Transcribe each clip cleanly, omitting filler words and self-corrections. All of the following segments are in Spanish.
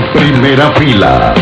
Primera fila.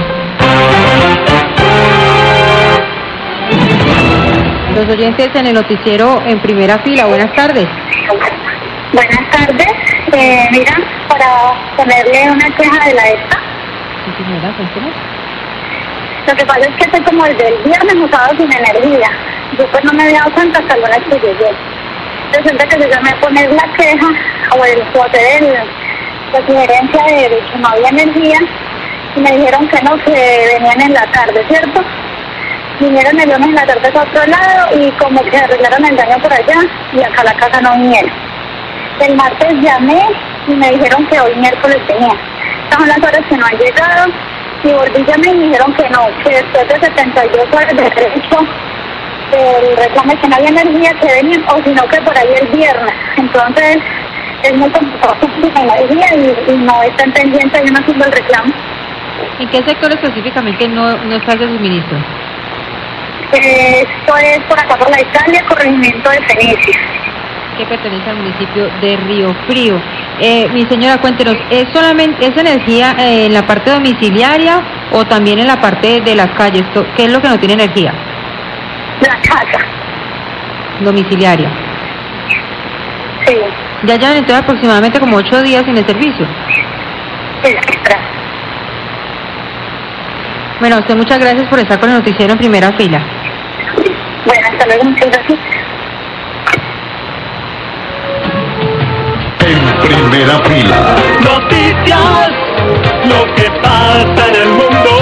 Los oyentes en el noticiero en primera fila, buenas tardes. Buenas tardes, mira, para ponerle una queja de la ESTA. Sí, señora, cuéntenos. Lo que pasa es que estoy como desde el viernes usado sin energía. Yo pues no me había dado cuenta hasta el lunes que llegué. Resulta que yo llamé a poner la queja o hacer la sugerencia de que no había energía y me dijeron que no, que venían en la tarde, ¿cierto? Vinieron el lunes en la tarde a otro lado y como que arreglaron el daño por allá y acá a la casa no vinieron. El martes llamé y me dijeron que hoy miércoles venía. Estas son las horas que no han llegado y volví llamé y me dijeron que no, que después de 72 horas de derecho el reclamo que no había energía que venían o sino que por ahí el viernes. Entonces es muy complicado sin energía y no están pendientes de uno haciendo el reclamo. ¿En qué sector específicamente no está ese suministro? Esto es por acá por la Italia, corregimiento de Fenicia. Que pertenece al municipio de Río Frío. Mi señora, cuéntenos, ¿es energía en la parte domiciliaria o también en la parte de las calles? ¿Qué es lo que no tiene energía? La casa. Domiciliaria. Sí. Ya llevan entonces aproximadamente como 8 días sin el servicio. Extra. Bueno, a usted muchas gracias por estar con el noticiero en primera fila. Bueno, hasta luego, muchas gracias. En primera fila. Noticias, lo que pasa en el mundo.